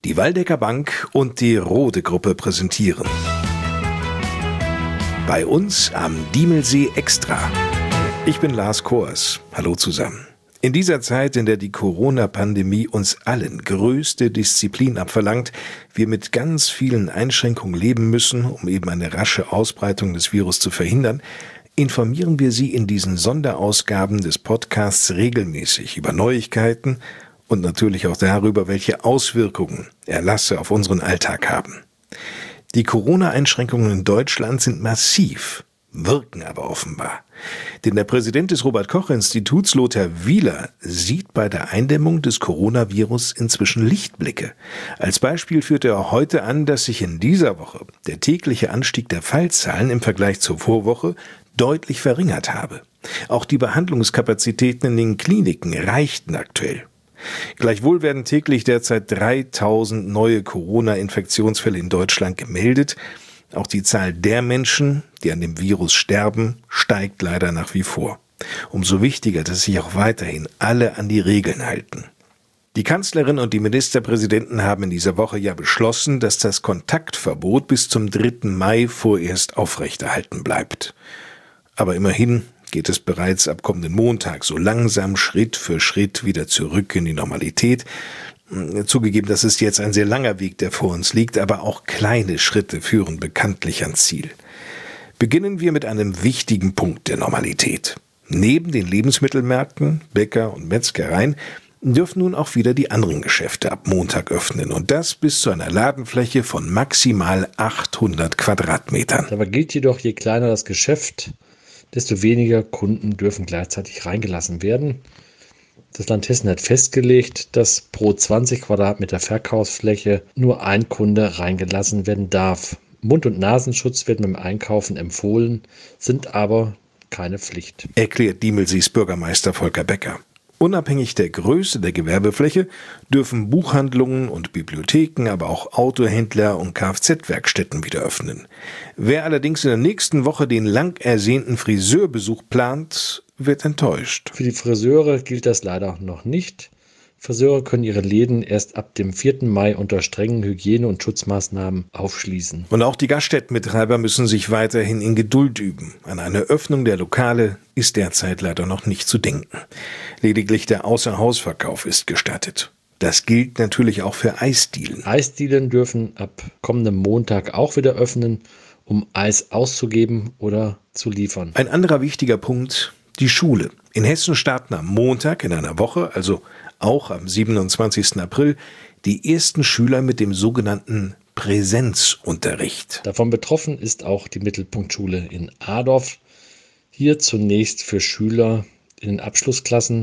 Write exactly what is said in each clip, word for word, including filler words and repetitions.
Die Waldecker Bank und die Rode Gruppe präsentieren. Bei uns am Diemelsee Extra. Ich bin Lars Kors. Hallo zusammen. In dieser Zeit, in der die Corona-Pandemie uns allen größte Disziplin abverlangt, wir mit ganz vielen Einschränkungen leben müssen, um eben eine rasche Ausbreitung des Virus zu verhindern, informieren wir Sie in diesen Sonderausgaben des Podcasts regelmäßig über Neuigkeiten und natürlich auch darüber, welche Auswirkungen Erlasse auf unseren Alltag haben. Die Corona-Einschränkungen in Deutschland sind massiv, wirken aber offenbar. Denn der Präsident des Robert-Koch-Instituts, Lothar Wieler, sieht bei der Eindämmung des Coronavirus inzwischen Lichtblicke. Als Beispiel führt er heute an, dass sich in dieser Woche der tägliche Anstieg der Fallzahlen im Vergleich zur Vorwoche deutlich verringert habe. Auch die Behandlungskapazitäten in den Kliniken reichten aktuell. Gleichwohl werden täglich derzeit dreitausend neue Corona-Infektionsfälle in Deutschland gemeldet. Auch die Zahl der Menschen, die an dem Virus sterben, steigt leider nach wie vor. Umso wichtiger, dass sich auch weiterhin alle an die Regeln halten. Die Kanzlerin und die Ministerpräsidenten haben in dieser Woche ja beschlossen, dass das Kontaktverbot bis zum dritten Mai vorerst aufrechterhalten bleibt. Aber immerhin geht es bereits ab kommenden Montag so langsam Schritt für Schritt wieder zurück in die Normalität. Zugegeben, das ist jetzt ein sehr langer Weg, der vor uns liegt, aber auch kleine Schritte führen bekanntlich ans Ziel. Beginnen wir mit einem wichtigen Punkt der Normalität. Neben den Lebensmittelmärkten, Bäcker und Metzgereien dürfen nun auch wieder die anderen Geschäfte ab Montag öffnen und das bis zu einer Ladenfläche von maximal achthundert Quadratmetern. Dabei gilt jedoch, je kleiner das Geschäft, desto weniger Kunden dürfen gleichzeitig reingelassen werden. Das Land Hessen hat festgelegt, dass pro zwanzig Quadratmeter Verkaufsfläche nur ein Kunde reingelassen werden darf. Mund- und Nasenschutz werden beim Einkaufen empfohlen, sind aber keine Pflicht. Erklärt Diemelsees Bürgermeister Volker Becker. Unabhängig der Größe der Gewerbefläche dürfen Buchhandlungen und Bibliotheken, aber auch Autohändler und Kfz-Werkstätten wieder öffnen. Wer allerdings in der nächsten Woche den lang ersehnten Friseurbesuch plant, wird enttäuscht. Für die Friseure gilt das leider noch nicht. Friseure können ihre Läden erst ab dem vierten Mai unter strengen Hygiene- und Schutzmaßnahmen aufschließen. Und auch die Gaststättenbetreiber müssen sich weiterhin in Geduld üben. An eine Öffnung der Lokale ist derzeit leider noch nicht zu denken. Lediglich der Außerhausverkauf ist gestattet. Das gilt natürlich auch für Eisdielen. Eisdielen dürfen ab kommendem Montag auch wieder öffnen, um Eis auszugeben oder zu liefern. Ein anderer wichtiger Punkt: die Schule. In Hessen starten am Montag in einer Woche, also auch am siebenundzwanzigsten April, die ersten Schüler mit dem sogenannten Präsenzunterricht. Davon betroffen ist auch die Mittelpunktschule in Adorf. Hier zunächst für Schüler in den Abschlussklassen.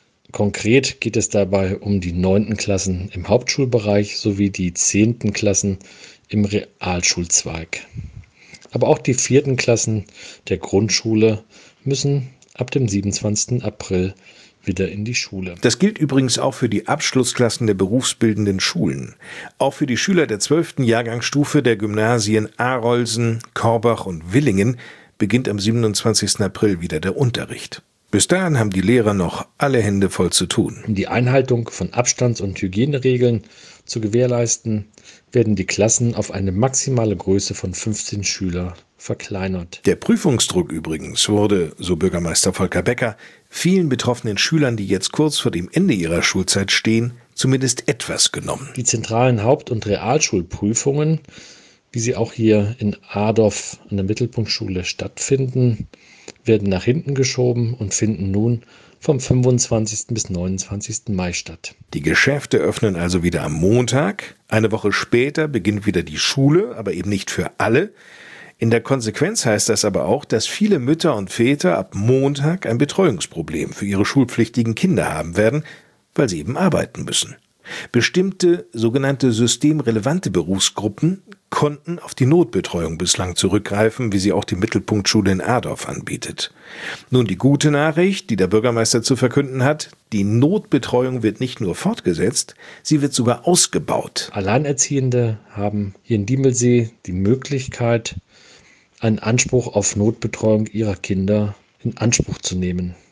Konkret geht es dabei um die neunten Klassen im Hauptschulbereich sowie die zehnten Klassen im Realschulzweig. Aber auch die vierten Klassen der Grundschule müssen ab dem siebenundzwanzigsten April wieder in die Schule. Das gilt übrigens auch für die Abschlussklassen der berufsbildenden Schulen. Auch für die Schüler der zwölften Jahrgangsstufe der Gymnasien Arolsen, Korbach und Willingen beginnt am siebenundzwanzigsten April wieder der Unterricht. Bis dahin haben die Lehrer noch alle Hände voll zu tun. Um die Einhaltung von Abstands- und Hygieneregeln zu gewährleisten, werden die Klassen auf eine maximale Größe von fünfzehn Schüler verkleinert. Der Prüfungsdruck übrigens wurde, so Bürgermeister Volker Becker, vielen betroffenen Schülern, die jetzt kurz vor dem Ende ihrer Schulzeit stehen, zumindest etwas genommen. Die zentralen Haupt- und Realschulprüfungen, wie sie auch hier in Adorf an der Mittelpunktschule stattfinden, werden nach hinten geschoben und finden nun vom fünfundzwanzigsten bis neunundzwanzigsten Mai statt. Die Geschäfte öffnen also wieder am Montag. Eine Woche später beginnt wieder die Schule, aber eben nicht für alle. In der Konsequenz heißt das aber auch, dass viele Mütter und Väter ab Montag ein Betreuungsproblem für ihre schulpflichtigen Kinder haben werden, weil sie eben arbeiten müssen. Bestimmte sogenannte systemrelevante Berufsgruppen konnten auf die Notbetreuung bislang zurückgreifen, wie sie auch die Mittelpunktschule in Adorf anbietet. Nun die gute Nachricht, die der Bürgermeister zu verkünden hat: Die Notbetreuung wird nicht nur fortgesetzt, sie wird sogar ausgebaut. Alleinerziehende haben hier in Diemelsee die Möglichkeit, einen Anspruch auf Notbetreuung ihrer Kinder in Anspruch zu nehmen.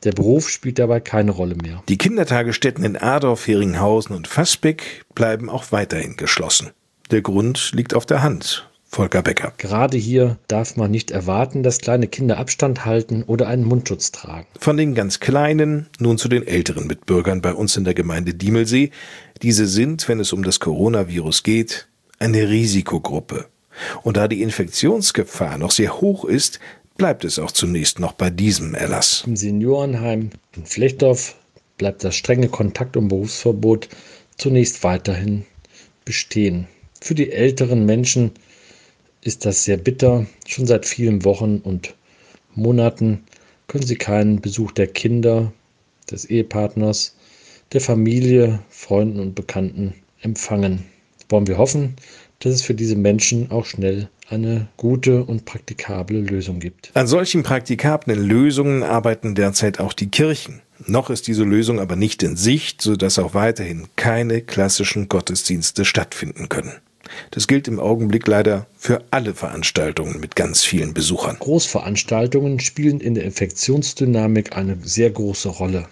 Der Beruf spielt dabei keine Rolle mehr. Die Kindertagesstätten in Adorf, Heringhausen und Vasbeck bleiben auch weiterhin geschlossen. Der Grund liegt auf der Hand. Volker Becker. Gerade hier darf man nicht erwarten, dass kleine Kinder Abstand halten oder einen Mundschutz tragen. Von den ganz Kleinen nun zu den älteren Mitbürgern bei uns in der Gemeinde Diemelsee. Diese sind, wenn es um das Coronavirus geht, eine Risikogruppe. Und da die Infektionsgefahr noch sehr hoch ist, bleibt es auch zunächst noch bei diesem Erlass. Im Seniorenheim in Flechdorf bleibt das strenge Kontakt- und Berufsverbot zunächst weiterhin bestehen. Für die älteren Menschen ist das sehr bitter. Schon seit vielen Wochen und Monaten können sie keinen Besuch der Kinder, des Ehepartners, der Familie, Freunden und Bekannten empfangen. Wollen wir hoffen, dass es für diese Menschen auch schnell eine gute und praktikable Lösung gibt. An solchen praktikablen Lösungen arbeiten derzeit auch die Kirchen. Noch ist diese Lösung aber nicht in Sicht, sodass auch weiterhin keine klassischen Gottesdienste stattfinden können. Das gilt im Augenblick leider für alle Veranstaltungen mit ganz vielen Besuchern. Großveranstaltungen spielen in der Infektionsdynamik eine sehr große Rolle.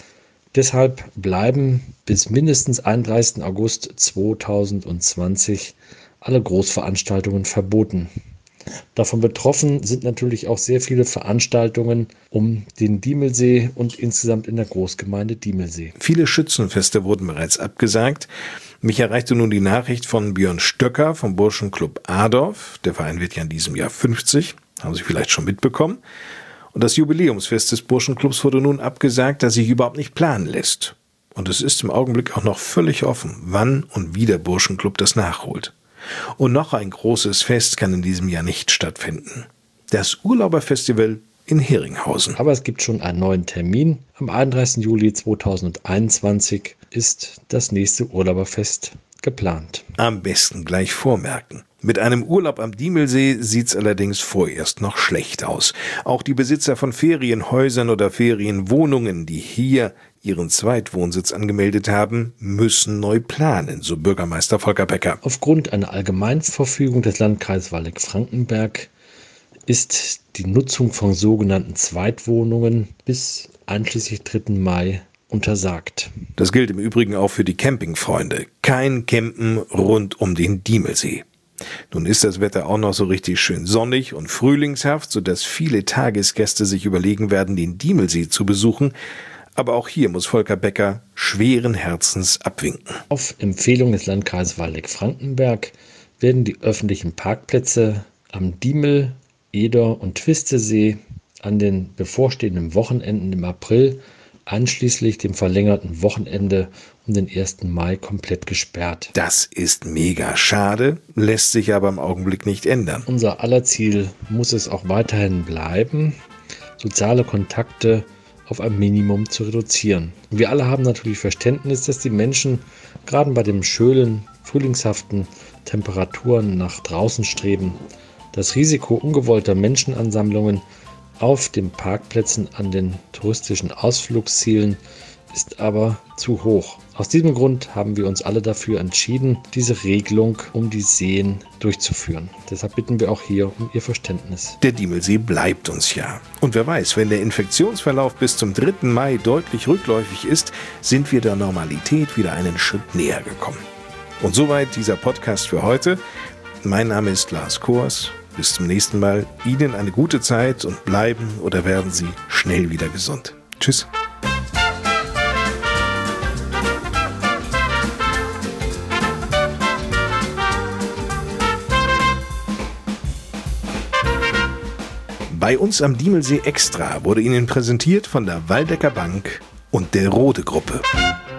Deshalb bleiben bis mindestens einunddreißigsten August zweitausendzwanzig alle Großveranstaltungen verboten. Davon betroffen sind natürlich auch sehr viele Veranstaltungen um den Diemelsee und insgesamt in der Großgemeinde Diemelsee. Viele Schützenfeste wurden bereits abgesagt. Mich erreichte nun die Nachricht von Björn Stöcker vom Burschenclub Adorf. Der Verein wird ja in diesem Jahr fünfzig, haben Sie vielleicht schon mitbekommen. Und das Jubiläumsfest des Burschenclubs wurde nun abgesagt, das sich überhaupt nicht planen lässt. Und es ist im Augenblick auch noch völlig offen, wann und wie der Burschenclub das nachholt. Und noch ein großes Fest kann in diesem Jahr nicht stattfinden. Das Urlauberfestival in Heringhausen. Aber es gibt schon einen neuen Termin. Am einunddreißigsten Juli zweitausendeinundzwanzig ist das nächste Urlauberfest geplant. Am besten gleich vormerken. Mit einem Urlaub am Diemelsee sieht's allerdings vorerst noch schlecht aus. Auch die Besitzer von Ferienhäusern oder Ferienwohnungen, die hier ihren Zweitwohnsitz angemeldet haben, müssen neu planen, so Bürgermeister Volker Becker. Aufgrund einer Allgemeinverfügung des Landkreises Waldeck-Frankenberg ist die Nutzung von sogenannten Zweitwohnungen bis einschließlich dritten Mai untersagt. Das gilt im Übrigen auch für die Campingfreunde. Kein Campen rund um den Diemelsee. Nun ist das Wetter auch noch so richtig schön sonnig und frühlingshaft, sodass viele Tagesgäste sich überlegen werden, den Diemelsee zu besuchen. Aber auch hier muss Volker Becker schweren Herzens abwinken. Auf Empfehlung des Landkreises Waldeck-Frankenberg werden die öffentlichen Parkplätze am Diemel, Eder und Twistesee an den bevorstehenden Wochenenden im April einschließlich dem verlängerten Wochenende um den ersten Mai komplett gesperrt. Das ist mega schade, lässt sich aber im Augenblick nicht ändern. Unser aller Ziel muss es auch weiterhin bleiben, soziale Kontakte auf ein Minimum zu reduzieren. Wir alle haben natürlich Verständnis, dass die Menschen gerade bei den schönen, frühlingshaften Temperaturen nach draußen streben. Das Risiko ungewollter Menschenansammlungen auf den Parkplätzen an den touristischen Ausflugszielen ist aber zu hoch. Aus diesem Grund haben wir uns alle dafür entschieden, diese Regelung um die Seen durchzuführen. Deshalb bitten wir auch hier um Ihr Verständnis. Der Diemelsee bleibt uns ja. Und wer weiß, wenn der Infektionsverlauf bis zum dritten Mai deutlich rückläufig ist, sind wir der Normalität wieder einen Schritt näher gekommen. Und soweit dieser Podcast für heute. Mein Name ist Lars Kors. Bis zum nächsten Mal. Ihnen eine gute Zeit und bleiben oder werden Sie schnell wieder gesund. Tschüss. Bei uns am Diemelsee Extra wurde Ihnen präsentiert von der Waldecker Bank und der Rode Gruppe.